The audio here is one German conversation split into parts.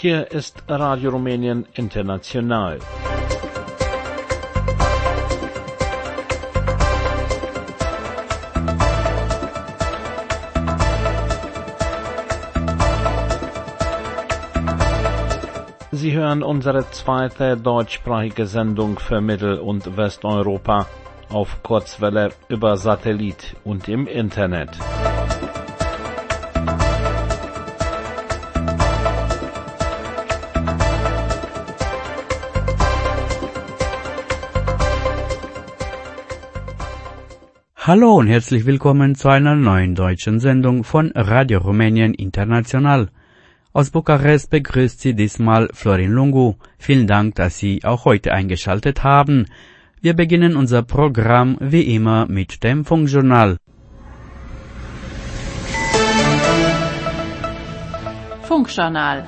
Hier ist Radio Rumänien International. Sie hören unsere zweite deutschsprachige Sendung für Mittel- und Westeuropa auf Kurzwelle über Satellit und im Internet. Hallo und herzlich willkommen zu einer neuen deutschen Sendung von Radio Rumänien International. Aus Bukarest begrüßt Sie diesmal Florin Lungu. Vielen Dank, dass Sie auch heute eingeschaltet haben. Wir beginnen unser Programm wie immer mit dem Funkjournal. Funkjournal.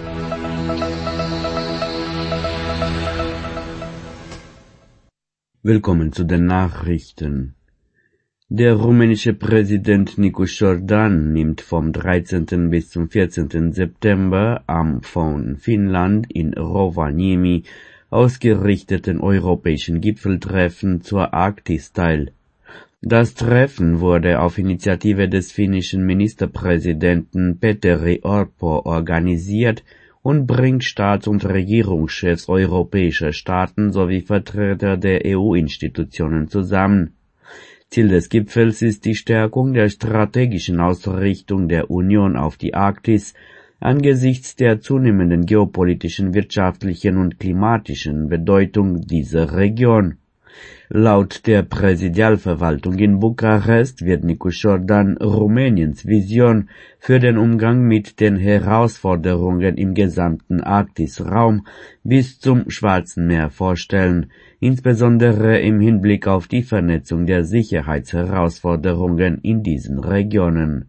Willkommen zu den Nachrichten. Der rumänische Präsident Nicu Jordan nimmt vom 13. bis zum 14. September am von Finnland in Rovaniemi ausgerichteten europäischen Gipfeltreffen zur Arktis teil. Das Treffen wurde auf Initiative des finnischen Ministerpräsidenten Petteri Orpo organisiert und bringt Staats- und Regierungschefs europäischer Staaten sowie Vertreter der EU-Institutionen zusammen. Ziel des Gipfels ist die Stärkung der strategischen Ausrichtung der Union auf die Arktis angesichts der zunehmenden geopolitischen, wirtschaftlichen und klimatischen Bedeutung dieser Region. Laut der Präsidialverwaltung in Bukarest wird Nicu Jordan Rumäniens Vision für den Umgang mit den Herausforderungen im gesamten Arktisraum bis zum Schwarzen Meer vorstellen, insbesondere im Hinblick auf die Vernetzung der Sicherheitsherausforderungen in diesen Regionen.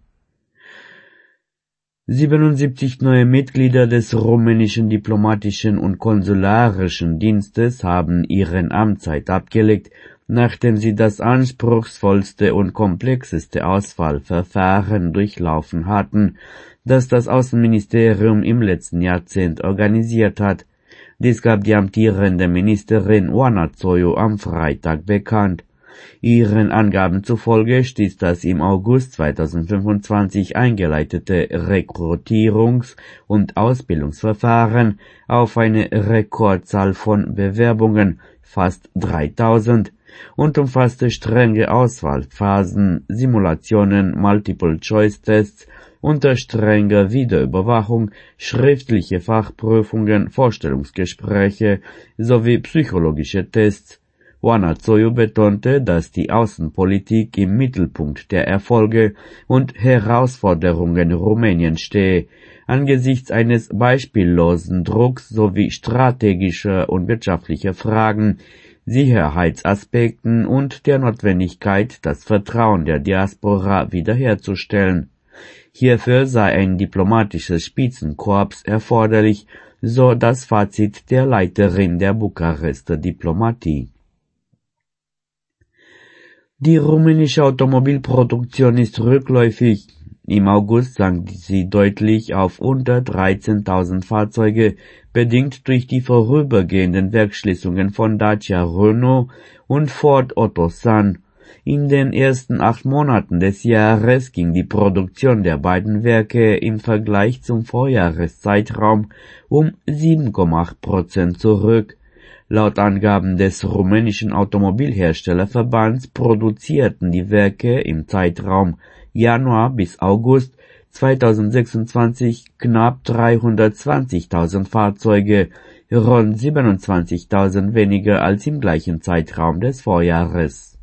77 neue Mitglieder des rumänischen diplomatischen und konsularischen Dienstes haben ihren Amtszeit abgelegt, nachdem sie das anspruchsvollste und komplexeste Auswahlverfahren durchlaufen hatten, das das Außenministerium im letzten Jahrzehnt organisiert hat. Dies gab die amtierende Ministerin Oana Zoiu am Freitag bekannt. Ihren Angaben zufolge stieß das im August 2025 eingeleitete Rekrutierungs- und Ausbildungsverfahren auf eine Rekordzahl von Bewerbungen, fast 3000, und umfasste strenge Auswahlphasen, Simulationen, Multiple-Choice-Tests unter strenger Videoüberwachung, schriftliche Fachprüfungen, Vorstellungsgespräche sowie psychologische Tests. Oana Zoiu betonte, dass die Außenpolitik im Mittelpunkt der Erfolge und Herausforderungen Rumäniens stehe, angesichts eines beispiellosen Drucks sowie strategischer und wirtschaftlicher Fragen, Sicherheitsaspekten und der Notwendigkeit, das Vertrauen der Diaspora wiederherzustellen. Hierfür sei ein diplomatisches Spitzenkorps erforderlich, so das Fazit der Leiterin der Bukarester Diplomatie. Die rumänische Automobilproduktion ist rückläufig. Im August sank sie deutlich auf unter 13.000 Fahrzeuge, bedingt durch die vorübergehenden Werksschließungen von Dacia Renault und Ford Otosan. In den ersten 8 Monaten des Jahres ging die Produktion der beiden Werke im Vergleich zum Vorjahreszeitraum um 7,8% zurück. Laut Angaben des rumänischen Automobilherstellerverbands produzierten die Werke im Zeitraum Januar bis August 2026 knapp 320.000 Fahrzeuge, rund 27.000 weniger als im gleichen Zeitraum des Vorjahres.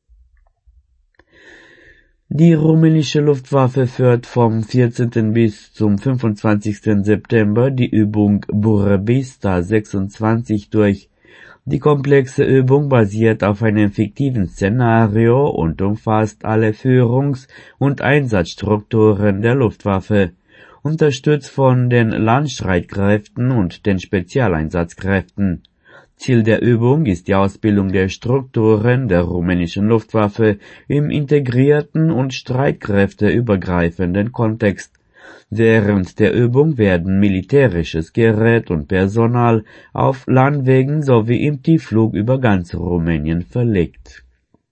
Die rumänische Luftwaffe führt vom 14. bis zum 25. September die Übung Burebista 26 durch. Die komplexe Übung basiert auf einem fiktiven Szenario und umfasst alle Führungs- und Einsatzstrukturen der Luftwaffe, unterstützt von den Landstreitkräften und den Spezialeinsatzkräften. Ziel der Übung ist die Ausbildung der Strukturen der rumänischen Luftwaffe im integrierten und streitkräfteübergreifenden Kontext. Während der Übung werden militärisches Gerät und Personal auf Landwegen sowie im Tiefflug über ganz Rumänien verlegt.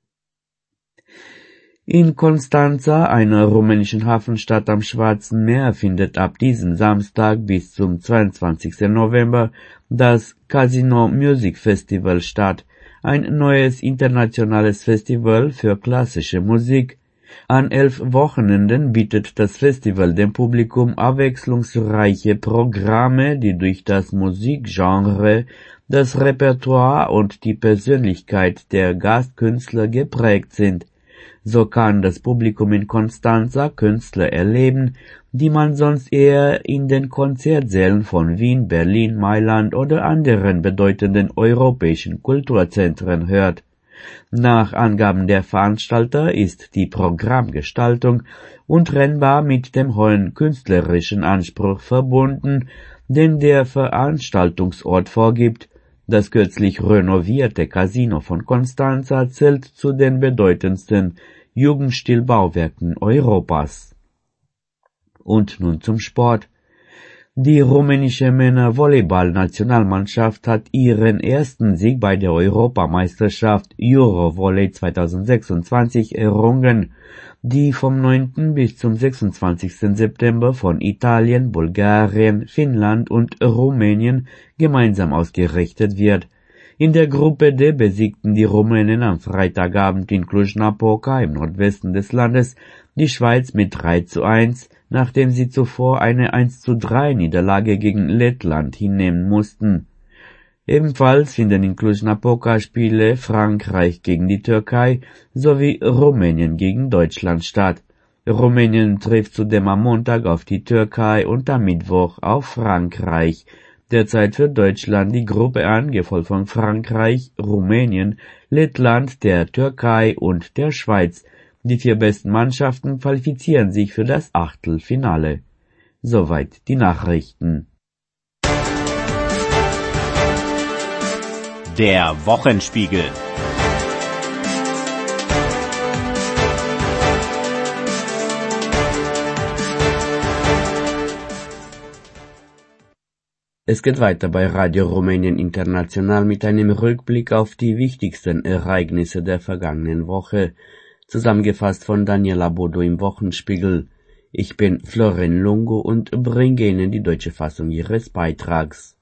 In Constanța, einer rumänischen Hafenstadt am Schwarzen Meer, findet ab diesem Samstag bis zum 22. November das Casino Music Festival statt, ein neues internationales Festival für klassische Musik. An 11 Wochenenden bietet das Festival dem Publikum abwechslungsreiche Programme, die durch das Musikgenre, das Repertoire und die Persönlichkeit der Gastkünstler geprägt sind. So kann das Publikum in Constanța Künstler erleben, die man sonst eher in den Konzertsälen von Wien, Berlin, Mailand oder anderen bedeutenden europäischen Kulturzentren hört. Nach Angaben der Veranstalter ist die Programmgestaltung untrennbar mit dem hohen künstlerischen Anspruch verbunden, den der Veranstaltungsort vorgibt. Das kürzlich renovierte Casino von Constanța zählt zu den bedeutendsten Jugendstilbauwerken Europas. Und nun zum Sport. Die rumänische Männer-Volleyball-Nationalmannschaft hat ihren ersten Sieg bei der Europameisterschaft Eurovolley 2026 errungen, die vom 9. bis zum 26. September von Italien, Bulgarien, Finnland und Rumänien gemeinsam ausgerichtet wird. In der Gruppe D besiegten die Rumänen am Freitagabend in Cluj-Napoca im Nordwesten des Landes die Schweiz mit 3:1, nachdem sie zuvor eine 1:3 Niederlage gegen Lettland hinnehmen mussten. Ebenfalls finden in Cluj-Napoca Spiele Frankreich gegen die Türkei sowie Rumänien gegen Deutschland statt. Rumänien trifft zudem am Montag auf die Türkei und am Mittwoch auf Frankreich. Derzeit für Deutschland die Gruppe an, gefolgt von Frankreich, Rumänien, Lettland, der Türkei und der Schweiz. Die 4 besten Mannschaften qualifizieren sich für das Achtelfinale. Soweit die Nachrichten. Der Wochenspiegel. Es geht weiter bei Radio Rumänien International mit einem Rückblick auf die wichtigsten Ereignisse der vergangenen Woche, zusammengefasst von Daniela Bodo im Wochenspiegel. Ich bin Florin Lungo und bringe Ihnen die deutsche Fassung ihres Beitrags.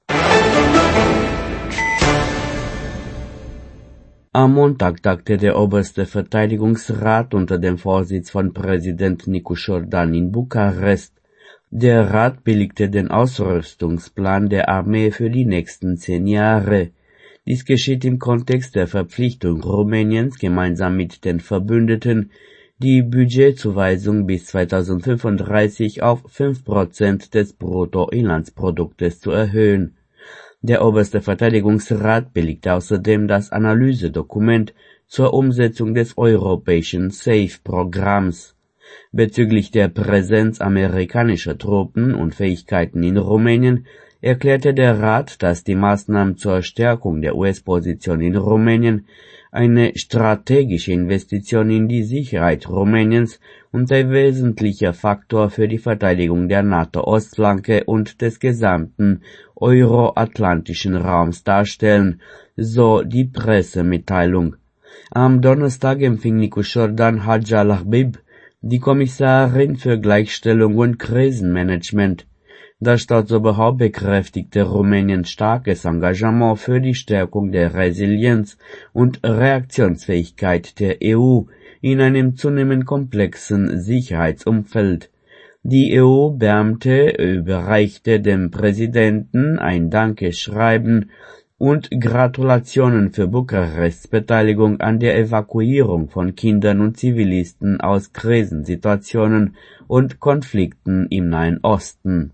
Am Montag tagte der oberste Verteidigungsrat unter dem Vorsitz von Präsident Nicu Șordan in Bukarest. Der Rat billigte den Ausrüstungsplan der Armee für die nächsten 10 Jahre. Dies geschieht im Kontext der Verpflichtung Rumäniens, gemeinsam mit den Verbündeten, die Budgetzuweisung bis 2035 auf 5% des Bruttoinlandsproduktes zu erhöhen. Der oberste Verteidigungsrat billigte außerdem das Analysedokument zur Umsetzung des europäischen SAFE-Programms. Bezüglich der Präsenz amerikanischer Truppen und Fähigkeiten in Rumänien erklärte der Rat, dass die Maßnahmen zur Stärkung der US-Position in Rumänien eine strategische Investition in die Sicherheit Rumäniens und ein wesentlicher Faktor für die Verteidigung der NATO-Ostflanke und des gesamten euroatlantischen Raums darstellen, so die Pressemitteilung. Am Donnerstag empfing Nicu Șordan Hadja Lahbib, die Kommissarin für Gleichstellung und Krisenmanagement. Das Staatsoberhaupt bekräftigte Rumäniens starkes Engagement für die Stärkung der Resilienz und Reaktionsfähigkeit der EU in einem zunehmend komplexen Sicherheitsumfeld. Die EU-Beamte überreichte dem Präsidenten ein Dankeschreiben und Gratulationen für Bukarests Beteiligung an der Evakuierung von Kindern und Zivilisten aus Krisensituationen und Konflikten im Nahen Osten.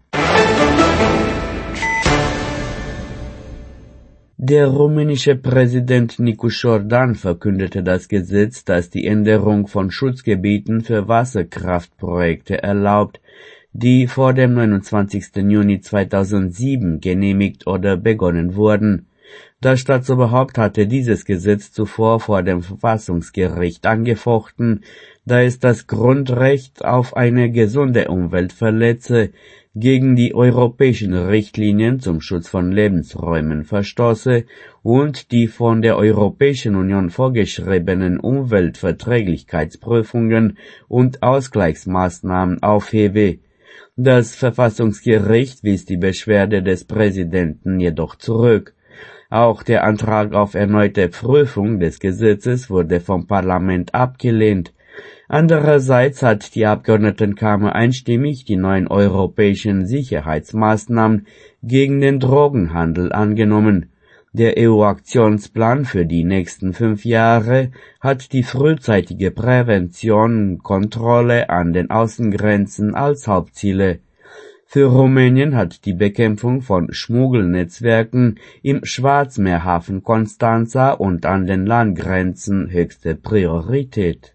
Der rumänische Präsident Nicu Șordan verkündete das Gesetz, das die Änderung von Schutzgebieten für Wasserkraftprojekte erlaubt, die vor dem 29. Juni 2007 genehmigt oder begonnen wurden. Das Staatsoberhaupt hatte dieses Gesetz zuvor vor dem Verfassungsgericht angefochten, da es das Grundrecht auf eine gesunde Umwelt verletze, gegen die europäischen Richtlinien zum Schutz von Lebensräumen verstoße und die von der Europäischen Union vorgeschriebenen Umweltverträglichkeitsprüfungen und Ausgleichsmaßnahmen aufhebe. Das Verfassungsgericht wies die Beschwerde des Präsidenten jedoch zurück. Auch der Antrag auf erneute Prüfung des Gesetzes wurde vom Parlament abgelehnt. Andererseits hat die Abgeordnetenkammer einstimmig die neuen europäischen Sicherheitsmaßnahmen gegen den Drogenhandel angenommen. Der EU-Aktionsplan für die nächsten 5 Jahre hat die frühzeitige Prävention und Kontrolle an den Außengrenzen als Hauptziele. Für Rumänien hat die Bekämpfung von Schmuggelnetzwerken im Schwarzmeerhafen Constanța und an den Landgrenzen höchste Priorität.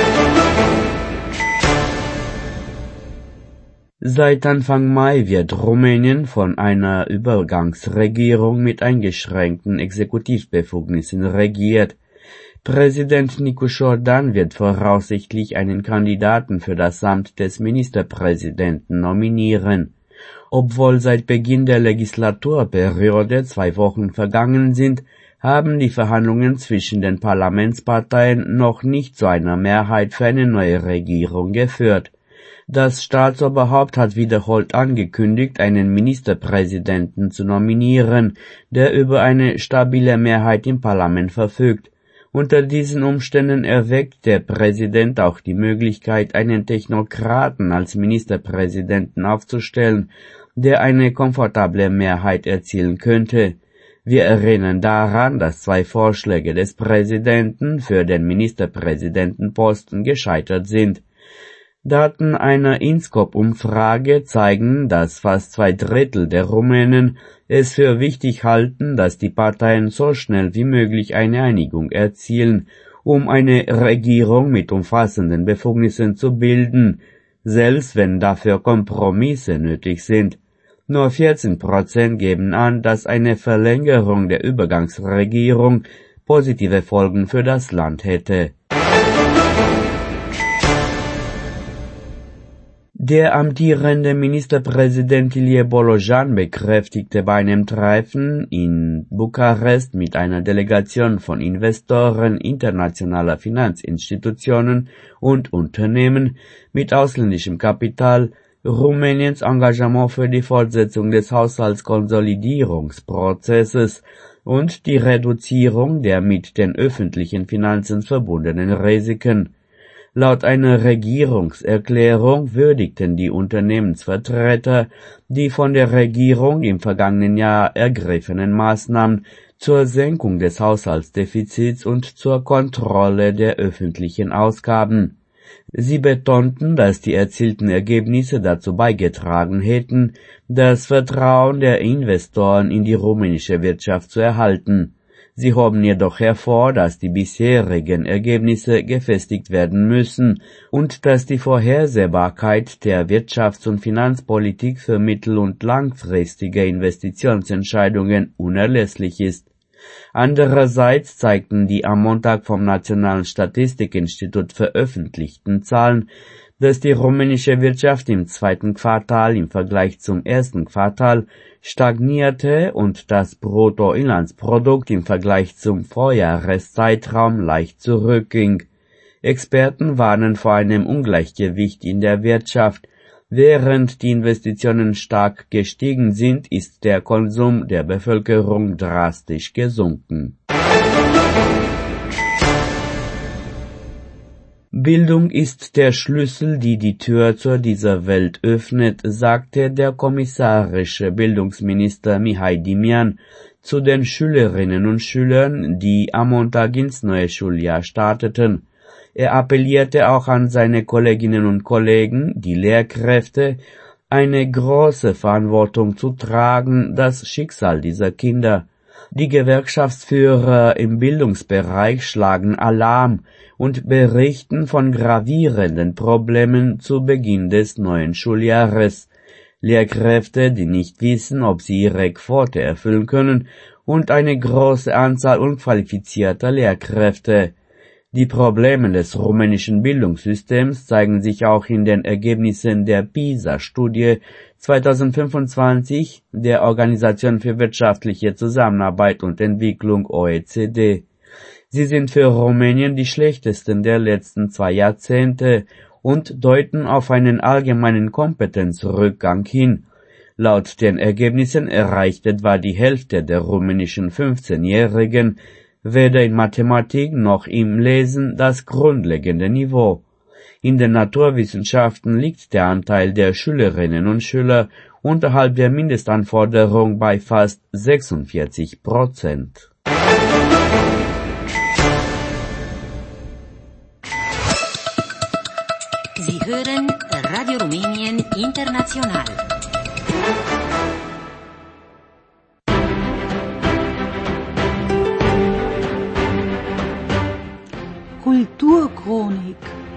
Seit Anfang Mai wird Rumänien von einer Übergangsregierung mit eingeschränkten Exekutivbefugnissen regiert. Präsident Nicu Jordan wird voraussichtlich einen Kandidaten für das Amt des Ministerpräsidenten nominieren. Obwohl seit Beginn der Legislaturperiode 2 Wochen vergangen sind, haben die Verhandlungen zwischen den Parlamentsparteien noch nicht zu einer Mehrheit für eine neue Regierung geführt. Das Staatsoberhaupt hat wiederholt angekündigt, einen Ministerpräsidenten zu nominieren, der über eine stabile Mehrheit im Parlament verfügt. Unter diesen Umständen erwägt der Präsident auch die Möglichkeit, einen Technokraten als Ministerpräsidenten aufzustellen, der eine komfortable Mehrheit erzielen könnte. Wir erinnern daran, dass 2 Vorschläge des Präsidenten für den Ministerpräsidentenposten gescheitert sind. Daten einer INSCOP-Umfrage zeigen, dass fast 2/3 der Rumänen es für wichtig halten, dass die Parteien so schnell wie möglich eine Einigung erzielen, um eine Regierung mit umfassenden Befugnissen zu bilden, selbst wenn dafür Kompromisse nötig sind. Nur 14% geben an, dass eine Verlängerung der Übergangsregierung positive Folgen für das Land hätte. Der amtierende Ministerpräsident Ilie Bolojan bekräftigte bei einem Treffen in Bukarest mit einer Delegation von Investoren internationaler Finanzinstitutionen und Unternehmen mit ausländischem Kapital Rumäniens Engagement für die Fortsetzung des Haushaltskonsolidierungsprozesses und die Reduzierung der mit den öffentlichen Finanzen verbundenen Risiken. Laut einer Regierungserklärung würdigten die Unternehmensvertreter die von der Regierung im vergangenen Jahr ergriffenen Maßnahmen zur Senkung des Haushaltsdefizits und zur Kontrolle der öffentlichen Ausgaben. Sie betonten, dass die erzielten Ergebnisse dazu beigetragen hätten, das Vertrauen der Investoren in die rumänische Wirtschaft zu erhalten. Sie hoben jedoch hervor, dass die bisherigen Ergebnisse gefestigt werden müssen und dass die Vorhersehbarkeit der Wirtschafts- und Finanzpolitik für mittel- und langfristige Investitionsentscheidungen unerlässlich ist. Andererseits zeigten die am Montag vom Nationalen Statistikinstitut veröffentlichten Zahlen, dass die rumänische Wirtschaft im 2. Quartal im Vergleich zum 1. Quartal stagnierte und das Bruttoinlandsprodukt im Vergleich zum Vorjahreszeitraum leicht zurückging. Experten warnen vor einem Ungleichgewicht in der Wirtschaft. Während die Investitionen stark gestiegen sind, ist der Konsum der Bevölkerung drastisch gesunken. Bildung ist der Schlüssel, die die Tür zu dieser Welt öffnet, sagte der kommissarische Bildungsminister Mihai Dimian zu den Schülerinnen und Schülern, die am Montag ins neue Schuljahr starteten. Er appellierte auch an seine Kolleginnen und Kollegen, die Lehrkräfte, eine große Verantwortung zu tragen, das Schicksal dieser Kinder. Die Gewerkschaftsführer im Bildungsbereich schlagen Alarm und berichten von gravierenden Problemen zu Beginn des neuen Schuljahres. Lehrkräfte, die nicht wissen, ob sie ihre Quote erfüllen können und eine große Anzahl unqualifizierter Lehrkräfte. Die Probleme des rumänischen Bildungssystems zeigen sich auch in den Ergebnissen der PISA-Studie 2025 der Organisation für wirtschaftliche Zusammenarbeit und Entwicklung OECD. Sie sind für Rumänien die schlechtesten der letzten 2 Jahrzehnte und deuten auf einen allgemeinen Kompetenzrückgang hin. Laut den Ergebnissen erreicht etwa die Hälfte der rumänischen 15-Jährigen weder in Mathematik noch im Lesen das grundlegende Niveau. In den Naturwissenschaften liegt der Anteil der Schülerinnen und Schüler unterhalb der Mindestanforderung bei fast 46%. Sie hören Radio Rumänien International. Kulturchronik.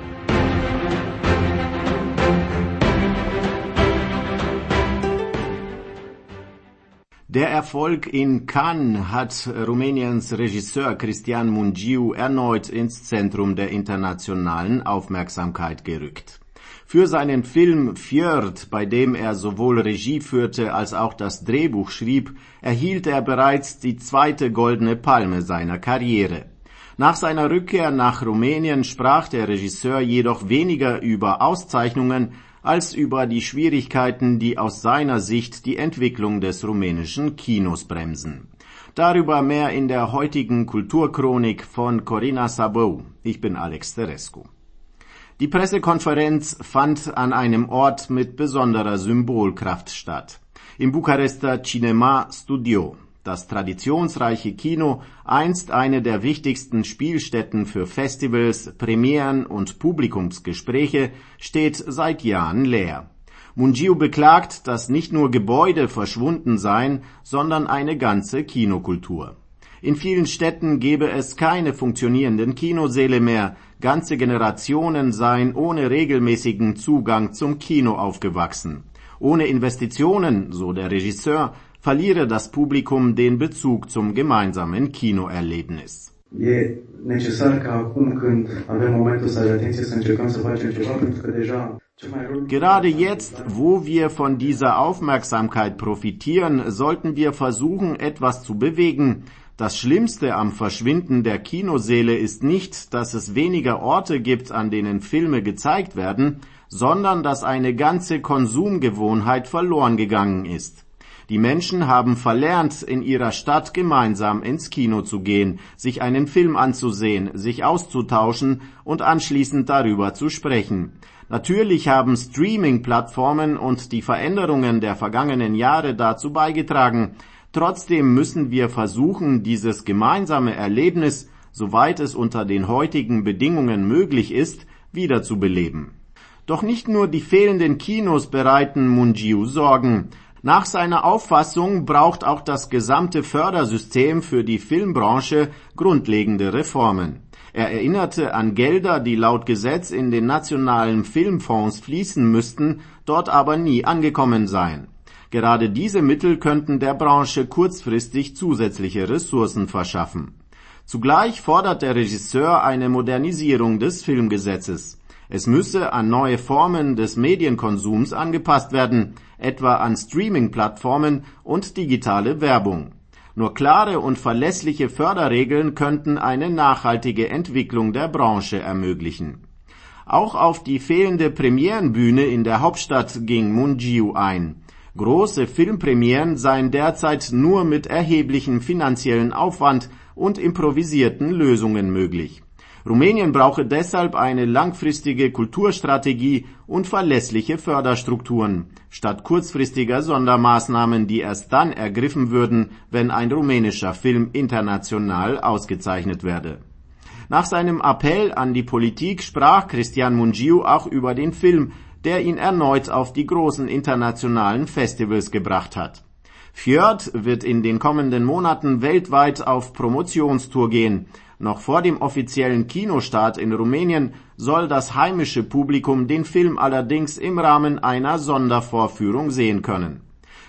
Der Erfolg in Cannes hat Rumäniens Regisseur Cristian Mungiu erneut ins Zentrum der internationalen Aufmerksamkeit gerückt. Für seinen Film Fjord, bei dem er sowohl Regie führte als auch das Drehbuch schrieb, erhielt er bereits die 2. Goldene Palme seiner Karriere. Nach seiner Rückkehr nach Rumänien sprach der Regisseur jedoch weniger über Auszeichnungen als über die Schwierigkeiten, die aus seiner Sicht die Entwicklung des rumänischen Kinos bremsen. Darüber mehr in der heutigen Kulturchronik von Corina Sabău. Ich bin Alex Terescu. Die Pressekonferenz fand an einem Ort mit besonderer Symbolkraft statt. Im Bukarester Cinema Studio. Das traditionsreiche Kino, einst eine der wichtigsten Spielstätten für Festivals, Premieren und Publikumsgespräche, steht seit Jahren leer. Mungiu beklagt, dass nicht nur Gebäude verschwunden seien, sondern eine ganze Kinokultur. In vielen Städten gebe es keine funktionierenden Kinosäle mehr, ganze Generationen seien ohne regelmäßigen Zugang zum Kino aufgewachsen. Ohne Investitionen, so der Regisseur, verliere das Publikum den Bezug zum gemeinsamen Kinoerlebnis. E necesar ca acum când avem momentul să atenție să încercăm să facem ceva, pentru că deja Gerade jetzt, wo wir von dieser Aufmerksamkeit profitieren, sollten wir versuchen, etwas zu bewegen. Das Schlimmste am Verschwinden der Kinosäle ist nicht, dass es weniger Orte gibt, an denen Filme gezeigt werden, sondern dass eine ganze Konsumgewohnheit verloren gegangen ist. Die Menschen haben verlernt, in ihrer Stadt gemeinsam ins Kino zu gehen, sich einen Film anzusehen, sich auszutauschen und anschließend darüber zu sprechen. Natürlich haben Streaming-Plattformen und die Veränderungen der vergangenen Jahre dazu beigetragen. Trotzdem müssen wir versuchen, dieses gemeinsame Erlebnis, soweit es unter den heutigen Bedingungen möglich ist, wiederzubeleben. Doch nicht nur die fehlenden Kinos bereiten Mungiu Sorgen. Nach seiner Auffassung braucht auch das gesamte Fördersystem für die Filmbranche grundlegende Reformen. Er erinnerte an Gelder, die laut Gesetz in den nationalen Filmfonds fließen müssten, dort aber nie angekommen seien. Gerade diese Mittel könnten der Branche kurzfristig zusätzliche Ressourcen verschaffen. Zugleich fordert der Regisseur eine Modernisierung des Filmgesetzes. Es müsse an neue Formen des Medienkonsums angepasst werden, etwa an Streaming-Plattformen und digitale Werbung. Nur klare und verlässliche Förderregeln könnten eine nachhaltige Entwicklung der Branche ermöglichen. Auch auf die fehlende Premierenbühne in der Hauptstadt ging Mungiu ein. Große Filmpremieren seien derzeit nur mit erheblichem finanziellen Aufwand und improvisierten Lösungen möglich. Rumänien brauche deshalb eine langfristige Kulturstrategie und verlässliche Förderstrukturen, statt kurzfristiger Sondermaßnahmen, die erst dann ergriffen würden, wenn ein rumänischer Film international ausgezeichnet werde. Nach seinem Appell an die Politik sprach Cristian Mungiu auch über den Film, der ihn erneut auf die großen internationalen Festivals gebracht hat. Fjord wird in den kommenden Monaten weltweit auf Promotionstour gehen. Noch vor dem offiziellen Kinostart in Rumänien soll das heimische Publikum den Film allerdings im Rahmen einer Sondervorführung sehen können.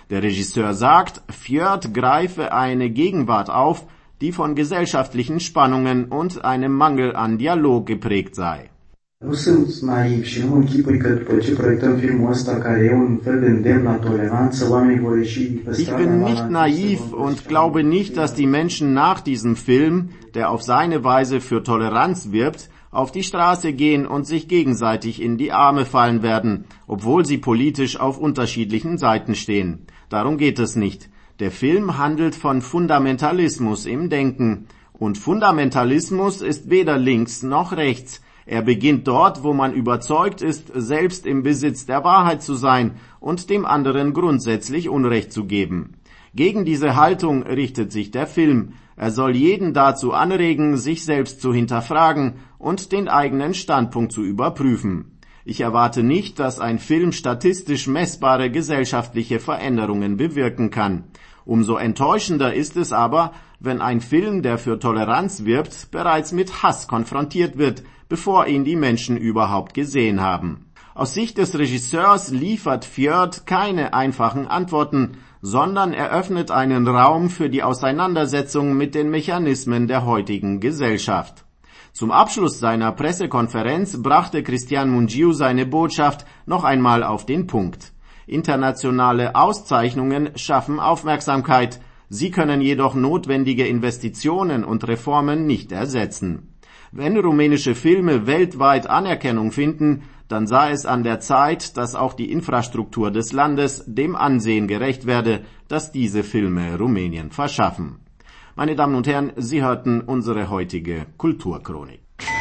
Der Regisseur sagt, Fjord greife eine Gegenwart auf, die von gesellschaftlichen Spannungen und einem Mangel an Dialog geprägt sei. Nu sunt naiv și nu închipui că după ce proiectăm filmul ăsta, care e un fel de îndemn la toleranță, oamenii vor ieși pe Ich stradă. bin nicht naiv und glaube nicht, dass die Menschen nach diesem Film, der auf seine Weise für Toleranz wirbt, auf die Straße gehen und sich gegenseitig in die Arme fallen werden, obwohl sie politisch auf unterschiedlichen Seiten stehen. Darum geht es nicht. Der Film handelt von Fundamentalismus im Denken. Und Fundamentalismus ist weder links noch rechts. Er beginnt dort, wo man überzeugt ist, selbst im Besitz der Wahrheit zu sein und dem anderen grundsätzlich Unrecht zu geben. Gegen diese Haltung richtet sich der Film. Er soll jeden dazu anregen, sich selbst zu hinterfragen und den eigenen Standpunkt zu überprüfen. Ich erwarte nicht, dass ein Film statistisch messbare gesellschaftliche Veränderungen bewirken kann. Umso enttäuschender ist es aber, wenn ein Film, der für Toleranz wirbt, bereits mit Hass konfrontiert wird, bevor ihn die Menschen überhaupt gesehen haben. Aus Sicht des Regisseurs liefert Fjord keine einfachen Antworten, sondern eröffnet einen Raum für die Auseinandersetzung mit den Mechanismen der heutigen Gesellschaft. Zum Abschluss seiner Pressekonferenz brachte Cristian Mungiu seine Botschaft noch einmal auf den Punkt. Internationale Auszeichnungen schaffen Aufmerksamkeit, sie können jedoch notwendige Investitionen und Reformen nicht ersetzen. Wenn rumänische Filme weltweit Anerkennung finden, dann sei es an der Zeit, dass auch die Infrastruktur des Landes dem Ansehen gerecht werde, das diese Filme Rumänien verschaffen. Meine Damen und Herren, Sie hörten unsere heutige Kulturchronik.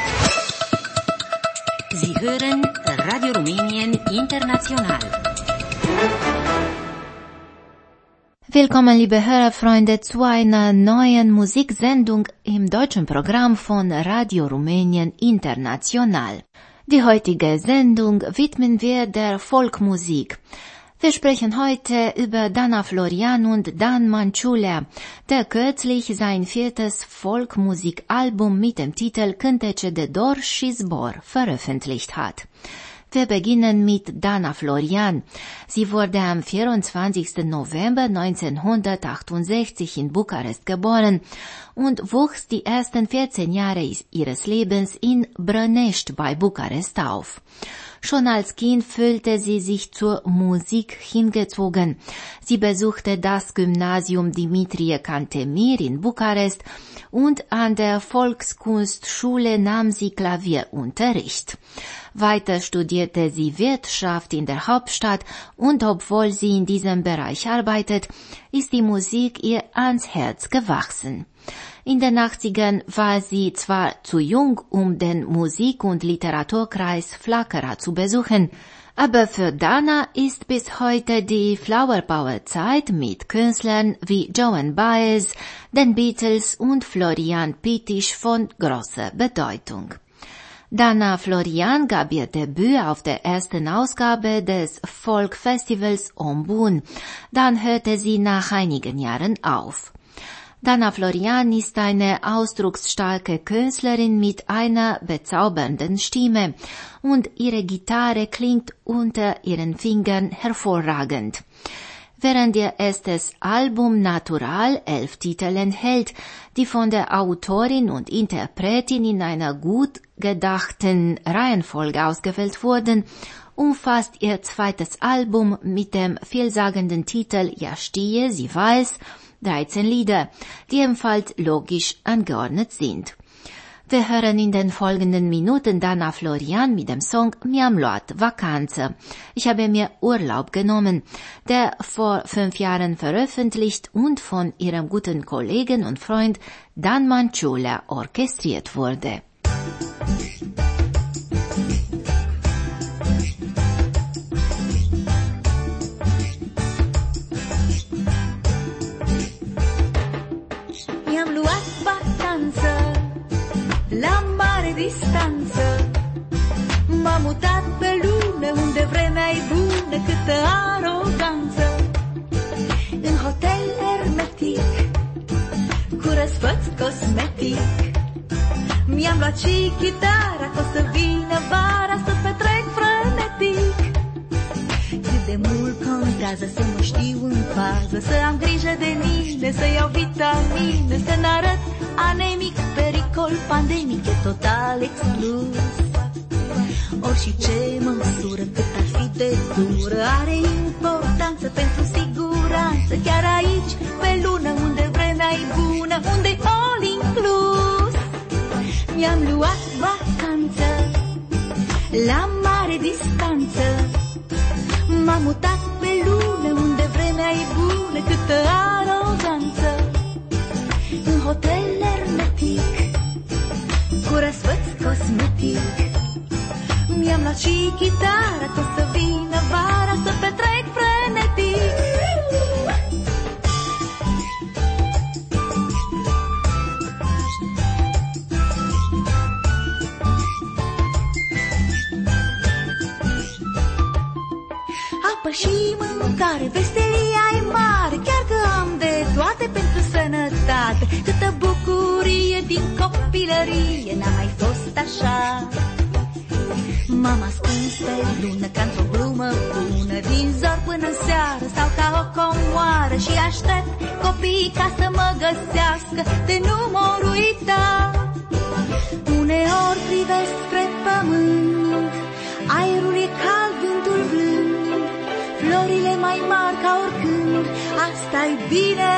Sie hören Radio Rumänien International. Willkommen, liebe Hörerfreunde, zu einer neuen Musiksendung im deutschen Programm von Radio Rumänien International. Die heutige Sendung widmen wir der Folkmusik. Wir sprechen heute über Dana Florian und Dan Manciulea, der kürzlich sein 4. Folkmusikalbum mit dem Titel Cântece de Dor și Zbor veröffentlicht hat. Wir beginnen mit Dana Florian. Sie wurde am 24. November 1968 in Bukarest geboren und wuchs die ersten 14 Jahre ihres Lebens in Brănești bei Bukarest auf. Schon als Kind fühlte sie sich zur Musik hingezogen. Sie besuchte das Gymnasium Dimitrie Cantemir in Bukarest und an der Volkskunstschule nahm sie Klavierunterricht. Weiter studierte sie Wirtschaft in der Hauptstadt und obwohl sie in diesem Bereich arbeitet, ist die Musik ihr ans Herz gewachsen. In den 80ern war sie zwar zu jung, um den Musik- und Literaturkreis Flacăra zu besuchen, aber für Dana ist bis heute die Flower Power Zeit mit Künstlern wie Joan Baez, den Beatles und Florian Pitisch von großer Bedeutung. Dana Florian gab ihr Debüt auf der ersten Ausgabe des Folkfestivals Ombun. Dann hörte sie nach einigen Jahren auf. Dana Florian ist eine ausdrucksstarke Künstlerin mit einer bezaubernden Stimme und ihre Gitarre klingt unter ihren Fingern hervorragend. Während ihr erstes Album Natural 11 Titel enthält, die von der Autorin und Interpretin in einer gut gedachten Reihenfolge ausgewählt wurden, umfasst ihr zweites Album mit dem vielsagenden Titel Ja stehe, sie weiß 13 Lieder, die ebenfalls logisch angeordnet sind. Wir hören in den folgenden Minuten Dana Florian mit dem Song Mi-am luat vacanță. Ich habe mir Urlaub genommen, der vor 5 Jahren veröffentlicht und von ihrem guten Kollegen und Freund Dan Manciulea orchestriert wurde. Mi-am luat vacanță la mare distanță. M-am mutat pe lună unde vremea e bună, câtă aroganță. În hotel hermetic, cu răsfăț cosmetic. Mi-am luat și chitara, că o să vină vara să petrec frenetic. Cât de mult contează să mă știu în pază, să am grijă de mine, să iau vitamine, să n-arăt anemic, pericol pandemic e total exclus. Ori și ce măsură, cât ar fi de dură, are importanță pentru siguranță. Chiar aici, pe lună, unde vremea e bună, unde all inclus. Mi-am luat vacanță la mare distanță. M-am mutat pe lună, unde vremea e bună, câtă aroganță. În hotel hermetic, cu răsfăț cosmetic. Mi-am luat și chitară, că o să vină vara, să petrec frenetic. Apă și mâncare, veselia e mare, chiar că am de toate pentru sănătate. Câtă bucurie din copilărie, n-a mai fost așa. M-am ascuns pe lună ca într-o glumă bună, din zor până seară stau ca o comoară și aștept copiii ca să mă găsească, de nu m-or uita. Uneori privesc spre pământ, aerul e cald, vântul blând, florile mai mari ca oricând, asta-i bine.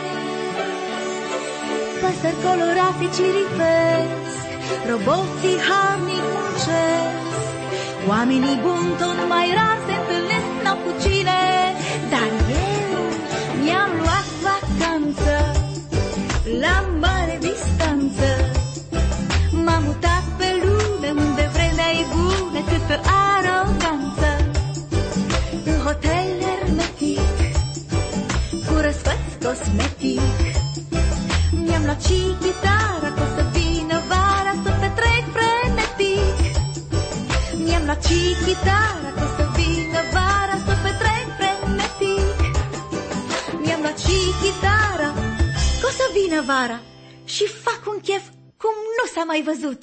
Păsări colorate ciripesc, roboții harnic muncesc. Oamenii buni tot mai rar se întâlnesc, n-au cu cine. Dar eu mi-am luat vacanță la mare distanță. M-am mutat pe lună, unde vremea e bună, câtă aroganță. În hotel hermetic, cu răsfăț cosmetic. Mi-am luat și chitară, că o să vină vara, să petrec frenetic. Mi-am luat și chitară, că o să vină vara, să petrec frenetic. Mi-am luat și chitară, că o să vină vara și fac un chef cum nu s-a mai văzut.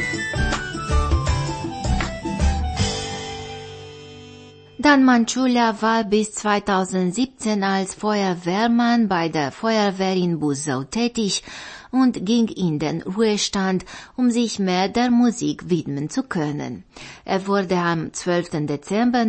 Dan Manciulea war bis 2017 als Feuerwehrmann bei der Feuerwehr in Bussau tätig und ging in den Ruhestand, sich mehr der Musik widmen zu können. Er wurde am 12. Dezember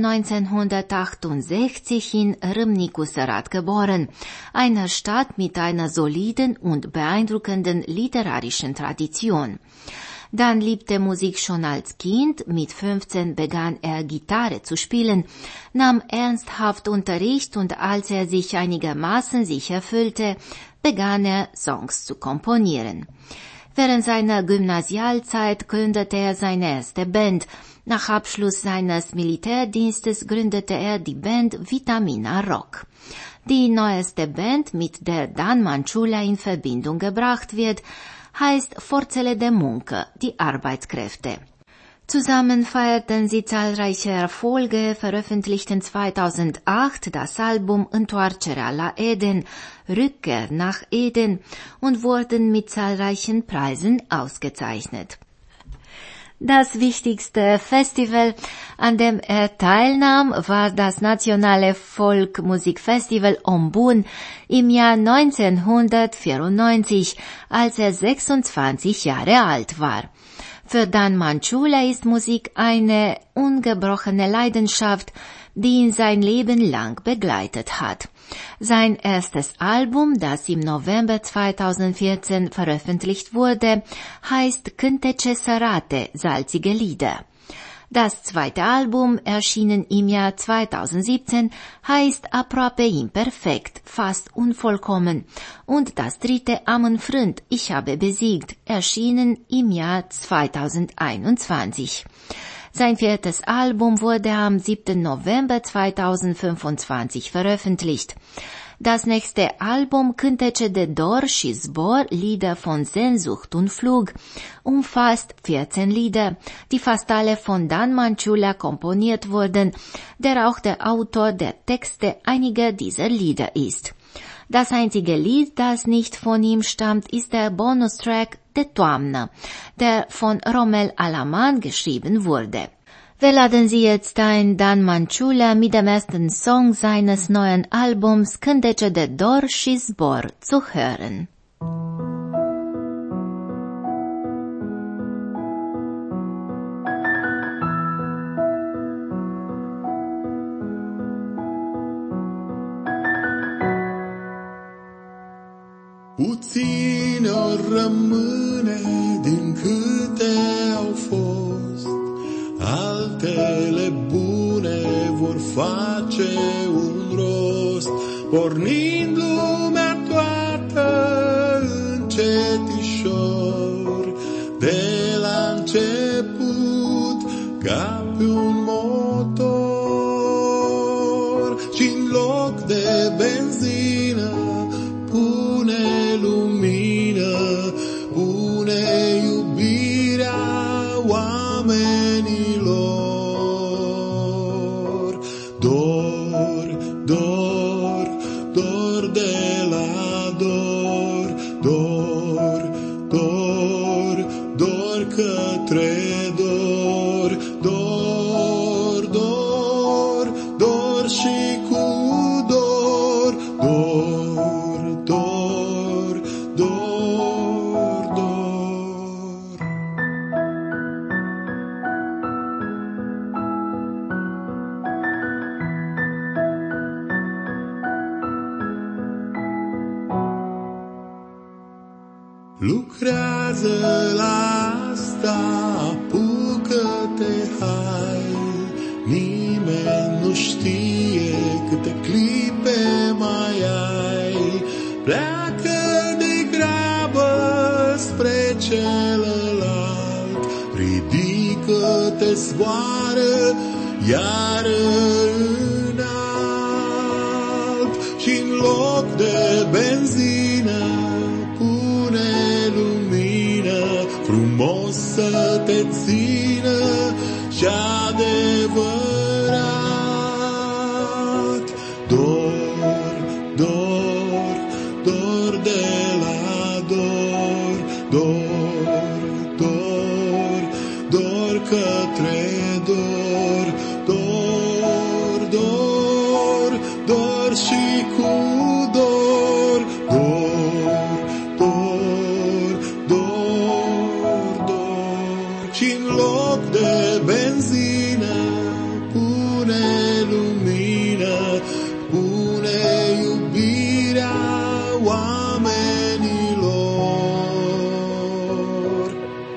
1968 in Râmnicu Sărat geboren, einer Stadt mit einer soliden und beeindruckenden literarischen Tradition. Dan liebte Musik schon als Kind, mit 15 begann er Gitarre zu spielen, nahm ernsthaft Unterricht und als er sich einigermaßen sicher fühlte, begann er Songs zu komponieren. Während seiner Gymnasialzeit gründete er seine erste Band. Nach Abschluss seines Militärdienstes gründete er die Band Vitamina Rock. Die neueste Band, mit der Dan Manciulea in Verbindung gebracht wird, heißt Forțele de Muncă, die Arbeitskräfte. Zusammen feierten sie zahlreiche Erfolge, veröffentlichten 2008 das Album Întoarcerea la Eden, Rückkehr nach Eden und wurden mit zahlreichen Preisen ausgezeichnet. Das wichtigste Festival, an dem er teilnahm, war das nationale Folkmusikfestival Ombun im Jahr 1994, als er 26 Jahre alt war. Für Dan Manciulea ist Musik eine ungebrochene Leidenschaft, die ihn sein Leben lang begleitet hat. Sein erstes Album, das im November 2014 veröffentlicht wurde, heißt Cântece Sărate, salzige Lieder. Das zweite Album, erschienen im Jahr 2017, heißt Aproape imperfekt, fast unvollkommen. Und das dritte, Am Înfrânt, Ich habe besiegt, erschienen im Jahr 2021. Sein viertes Album wurde am 7. November 2025 veröffentlicht. Das nächste Album, Cântece de Dor și Zbor, Lieder von Sehnsucht und Flug, umfasst 14 Lieder, die fast alle von Dan Manciulea komponiert wurden, der auch der Autor der Texte einiger dieser Lieder ist. Das einzige Lied, das nicht von ihm stammt, ist der Bonustrack De Toamnă, der von Romel Alaman geschrieben wurde. Wir laden Sie jetzt ein, Dan Manciulla mit dem ersten Song seines neuen Albums Cântece de Dor și Zbor zu hören. Puține ori rămâne din câte au fost, altele bune vor face un rost, pornind lumea toată încetișor, de la început ca pe un motor, și-n loc de benzină pune lumină, pune iubirea oamenilor. Dor, dor, dor de la dor, dor, dor, dor către dor, dor, dor, dor și cu dor, dor, dor, dor, dor. Lucrează la asta, apucă-te, hai, nimeni nu știe câte clipe mai ai. Pleacă de grabă spre celălalt, ridică-te, zboară iar înalt, și-n loc de benzină pune lumină, frumos să te țină și adevărat. Dor, dor, dor de la dor, dor, dor, dor către dor, dor, dor, dor și cu dor, dor, dor, dor, dor. Și-n loc de benzină pune lumină, pune iubirea oamenilor.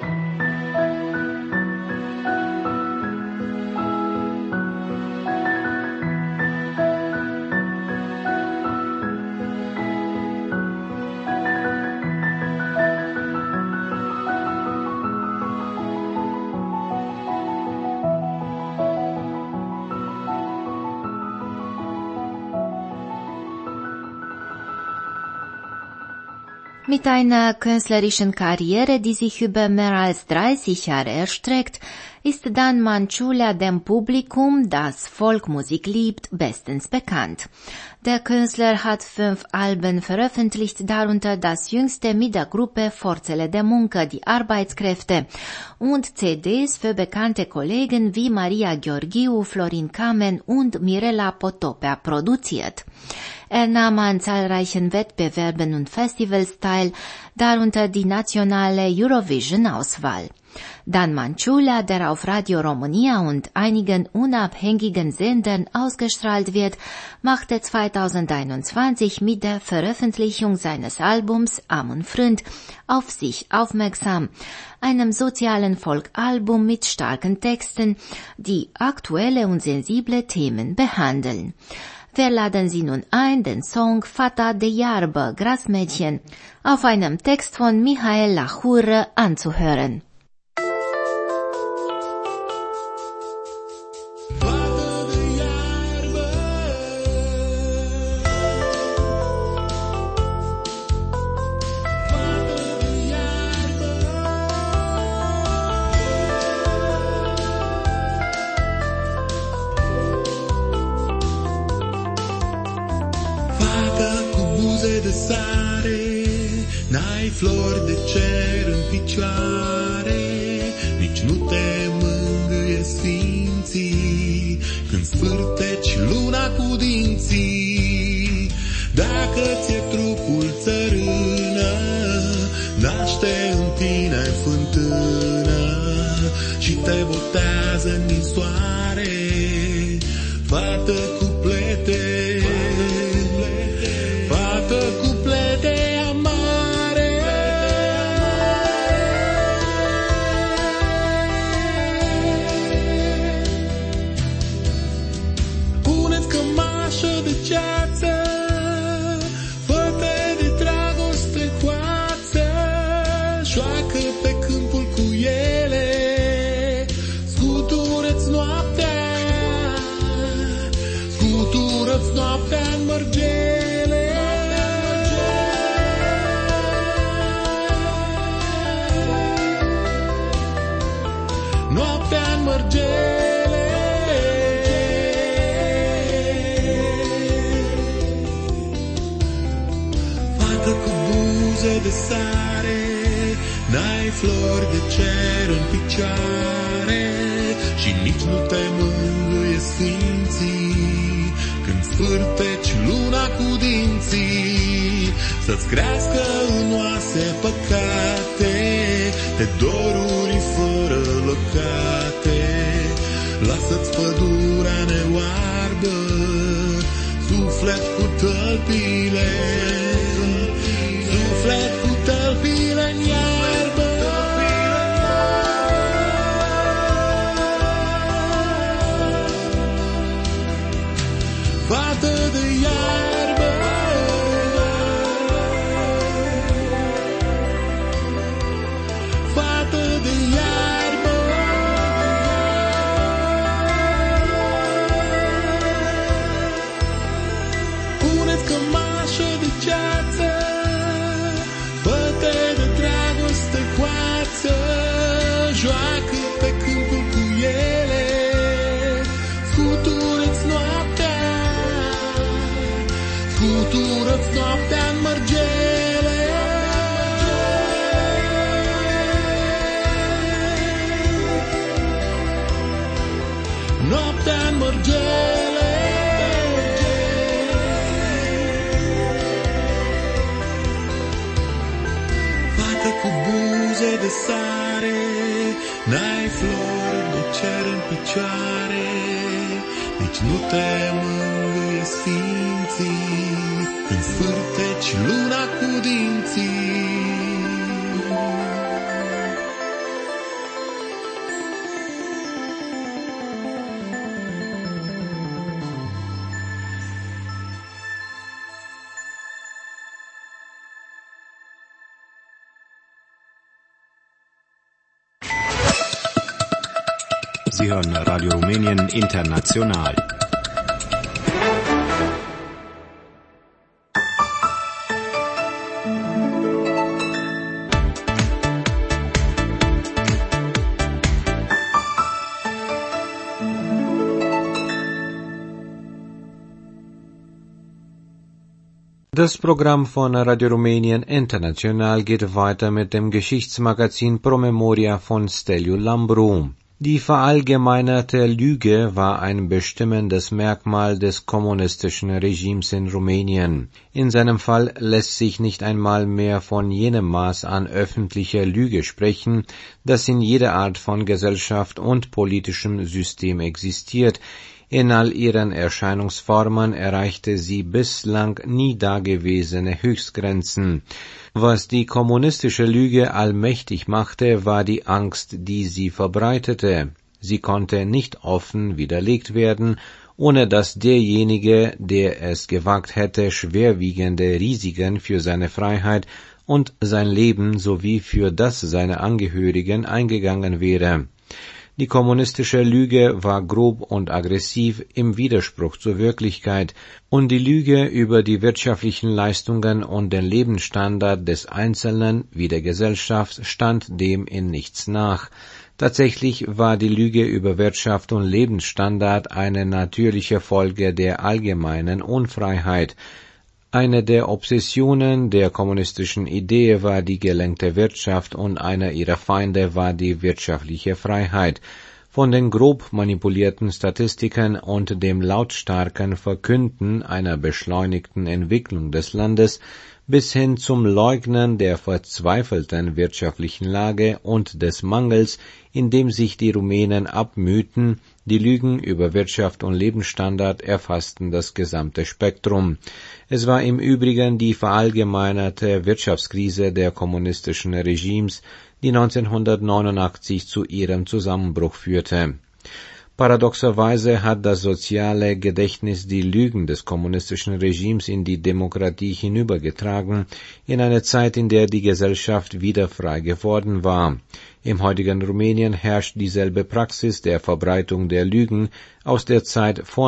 Mit einer künstlerischen Karriere, die sich über mehr als 30 Jahre erstreckt, ist Dan Manciulla dem Publikum, das Folkmusik liebt, bestens bekannt. Der Künstler hat 5 Alben veröffentlicht, darunter das jüngste mit der Gruppe Forțele de Muncă, die Arbeitskräfte, und CDs für bekannte Kollegen wie Maria Gheorghiu, Florin Kamen und Mirela Potopea produziert. Er nahm an zahlreichen Wettbewerben und Festivals teil, darunter die nationale Eurovision-Auswahl. Dan Manciulla, der auf Radio România und einigen unabhängigen Sendern ausgestrahlt wird, machte 2021 mit der Veröffentlichung seines Albums Am und Fründ auf sich aufmerksam, einem sozialen Folkalbum mit starken Texten, die aktuelle und sensible Themen behandeln. Wir laden Sie nun ein, den Song Fata de Iarbă, Grasmädchen, auf einem Text von Mihail Lahur anzuhören. De sare, n-ai flori de cer în picioare, nici nu te mângâie sfânt Dacă ți-e trupul țărână, naște în tine fântână și te botează în ninsoare, fată cu plete, fată cu plete amare. Puneți cămașă de ceață, făte de dragoste coață, joacă pe câmpul cu ele, scutură-ți noaptea, scutură-ți noaptea în mărgele. Noaptea în mărgele. Fată cu buze de sare, n-ai flori de cer în picioare și nici nu te mângâie sfinții când sfârteci luna cu dinții. Să-ți crească în oase păcate, de doruri fără lăcate. Lasă-ți pădurea neoarbă, suflet cu tălpile, suflet cu tălpile în iarbă. Fată de iarbă, fată de iarbă. Puneți cămașă de ceață, făte de dragoste coață, joacă pe câmpul cu ele, scutură-ți noaptea, scutură-ți noaptea în mărgele. Noaptea în mărgele. Fată cu buze de sare, n-ai flori de cer în picioare, nici nu te mângâie sfinții când sfârteci luna cu dinții. Sie hören Radio Rumänien International. Das Programm von Radio Rumänien International geht weiter mit dem Geschichtsmagazin Promemoria von Steliu Lambru. Die verallgemeinerte Lüge war ein bestimmendes Merkmal des kommunistischen Regimes in Rumänien. In seinem Fall lässt sich nicht einmal mehr von jenem Maß an öffentlicher Lüge sprechen, das in jeder Art von Gesellschaft und politischem System existiert. In all ihren Erscheinungsformen erreichte sie bislang nie dagewesene Höchstgrenzen. Was die kommunistische Lüge allmächtig machte, war die Angst, die sie verbreitete. Sie konnte nicht offen widerlegt werden, ohne dass derjenige, der es gewagt hätte, schwerwiegende Risiken für seine Freiheit und sein Leben sowie für das seiner Angehörigen eingegangen wäre. Die kommunistische Lüge war grob und aggressiv im Widerspruch zur Wirklichkeit, und die Lüge über die wirtschaftlichen Leistungen und den Lebensstandard des Einzelnen wie der Gesellschaft stand dem in nichts nach. Tatsächlich war die Lüge über Wirtschaft und Lebensstandard eine natürliche Folge der allgemeinen Unfreiheit. Eine der Obsessionen der kommunistischen Idee war die gelenkte Wirtschaft und einer ihrer Feinde war die wirtschaftliche Freiheit. Von den grob manipulierten Statistiken und dem lautstarken Verkünden einer beschleunigten Entwicklung des Landes bis hin zum Leugnen der verzweifelten wirtschaftlichen Lage und des Mangels, in dem sich die Rumänen abmühten, die Lügen über Wirtschaft und Lebensstandard erfassten das gesamte Spektrum. Es war im Übrigen die verallgemeinerte Wirtschaftskrise der kommunistischen Regimes, die 1989 zu ihrem Zusammenbruch führte. Paradoxerweise hat das soziale Gedächtnis die Lügen des kommunistischen Regimes in die Demokratie hinübergetragen, in eine Zeit, in der die Gesellschaft wieder frei geworden war. Im heutigen Rumänien herrscht dieselbe Praxis der Verbreitung der Lügen aus der Zeit vor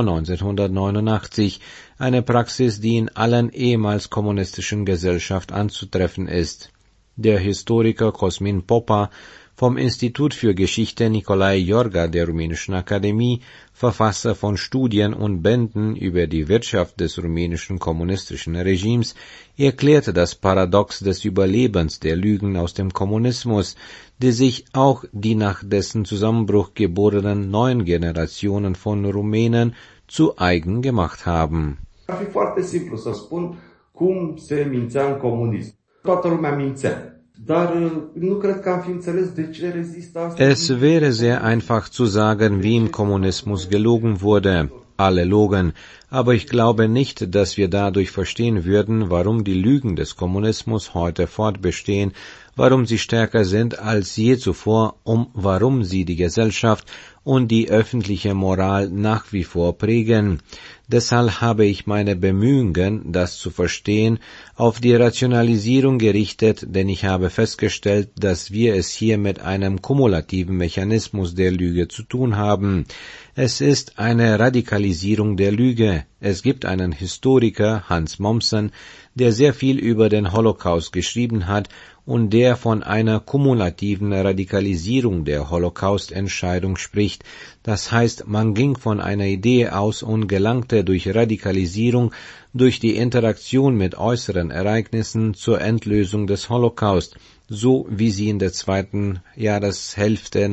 1989, eine Praxis, die in allen ehemals kommunistischen Gesellschaften anzutreffen ist. Der Historiker Cosmin Popa vom Institut für Geschichte Nicolae Iorga der Rumänischen Akademie, Verfasser von Studien und Bänden über die Wirtschaft des rumänischen kommunistischen Regimes, erklärte das Paradox des Überlebens der Lügen aus dem Kommunismus, die sich auch die nach dessen Zusammenbruch geborenen neuen Generationen von Rumänen zu eigen gemacht haben. Ar fi foarte simplu să spun cum se mințea în comunism. Toată lumea mințea. Dar nu cred că am fi înțeles de ce rezistă asta. Es wäre sehr einfach zu sagen, wie im Kommunismus gelogen wurde. Alle logen, aber ich glaube nicht, dass wir dadurch verstehen würden, warum die Lügen des Kommunismus heute fortbestehen, warum sie stärker sind als je zuvor, warum sie die Gesellschaft und die öffentliche Moral nach wie vor prägen. Deshalb habe ich meine Bemühungen, das zu verstehen, auf die Rationalisierung gerichtet, denn ich habe festgestellt, dass wir es hier mit einem kumulativen Mechanismus der Lüge zu tun haben. Es ist eine Radikalisierung der Lüge. Es gibt einen Historiker, Hans Mommsen, der sehr viel über den Holocaust geschrieben hat und der von einer kumulativen Radikalisierung der Holocaust-Entscheidung spricht. Das heißt, man ging von einer Idee aus und gelangte durch Radikalisierung, durch die Interaktion mit äußeren Ereignissen zur Endlösung des Holocaust, so wie sie in der zweiten Jahreshälfte